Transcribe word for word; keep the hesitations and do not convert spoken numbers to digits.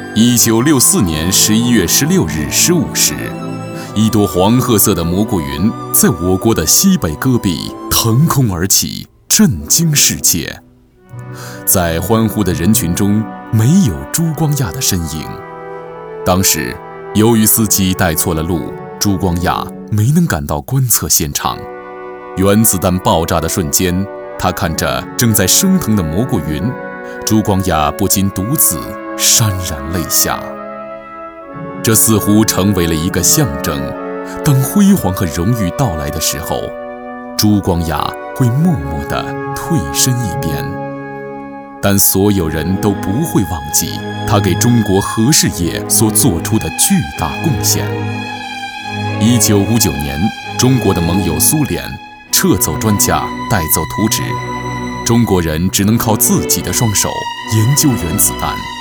一九六四年十一月十六日十五时，一朵黄褐色的蘑菇云在我国的西北戈壁腾空而起，震惊世界。在欢呼的人群中，没有朱光亚的身影。当时，由于司机带错了路，朱光亚没能赶到观测现场。原子弹爆炸的瞬间，他看着正在升腾的蘑菇云，朱光亚不禁独自潸然泪下。这似乎成为了一个象征，当辉煌和荣誉到来的时候，朱光亚会默默地退身一边。但所有人都不会忘记他给中国核事业所做出的巨大贡献。一九五九年，中国的盟友苏联撤走专家，带走图纸，中国人只能靠自己的双手研究原子弹。